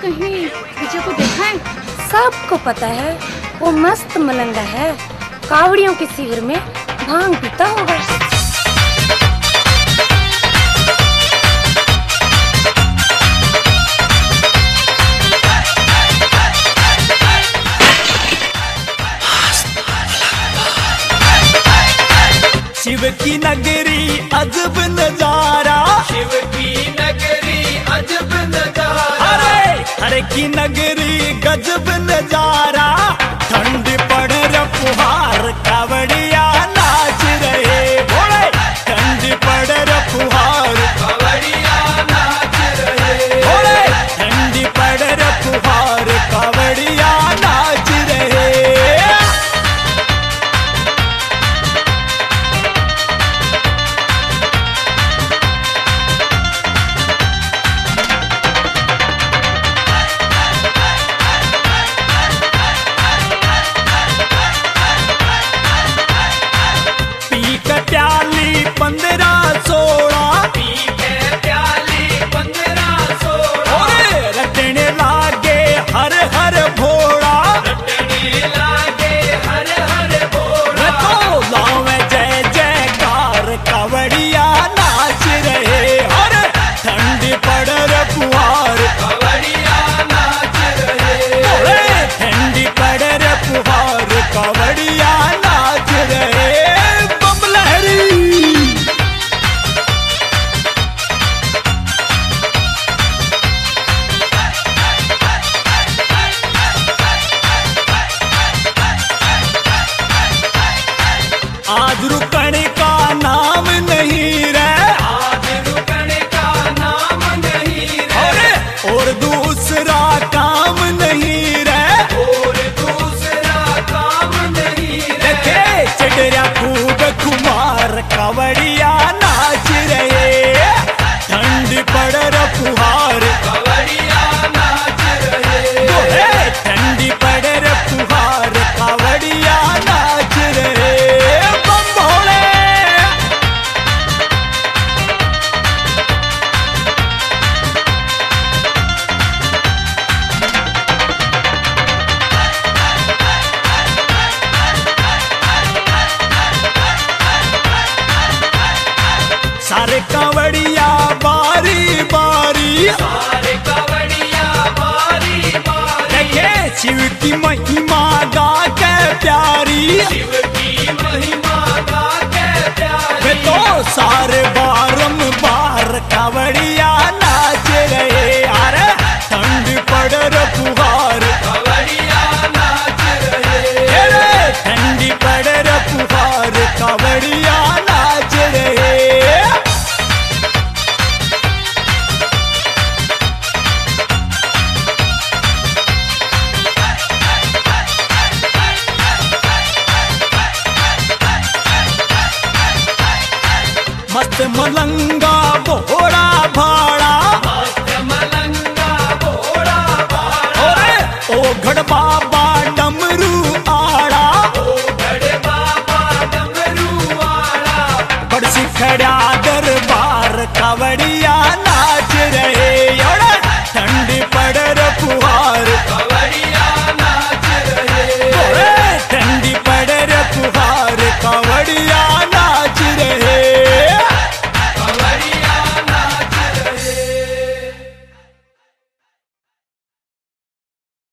कहीं विजय को देखा है? सबको पता है वो मस्त मलंगा है, कावड़ियों के शिविर में भांग पीता होगा। शिव की नगरी अजब नजारा, शिव की नगरी अजब नजारा, हरे की नगरी गजब नजारा। ठंड पड़ रहा फुहार कावड़िया नाच रहे, बोले ठंड पड़ रहा फुहार कावड़िया नाच रहे, बोले ठंड पड़ रहा फुहार कावड़िया नाच रहे। प्याली 15-16 पी के प्याली 15-16, रटने लागे हर हर भोला, रटने लागे हर हर भोला। तो लावे जय जयकार कावड़िया नाच रहे, हर ठंडी पड़ रही फुहार कावड़िया नाच रहे, ठंडी पड़ रही फुहार कावड़िया नाच रहे। आज रुकने का नाम नहीं रे, आज रुकने का नाम नहीं रे, और दूसरा काम नहीं रे, और दूसरा काम नहीं रे। देखे चढ़िया खूब कुमार कावड़िया नाच रहे, ठंड पड़ रही फुहार कावड़िया नाच रहे, ठंडी पड़ रही फुहार कावड़िया नाच रहे। बम भोले सारे कावड़िया बारी बारी, सारे कावड़िया बारी बारी, देखे शिव की महिमा गा के प्यारी, शिव की महिमा गा के प्यारी। वे तो सारे बारंबार कावड़िया नाच रहे, अरे ठंड पड़ रही फुहार कावड़िया नाच रहे, ठंडी पड़ रही फुहार कावड़िया नाच रहे। मस्त मलंगा भोड़ा भाड़ा, मस्त मलंगा भोला भाला, ओ घड़ बाबा डमरू आड़ा, ओ बड़े बाबा डमरू वाला, बड़सी खड़ा दरबार कावड़िया नाच रहे, ठंडी पड़ रही फुहार कावड़िया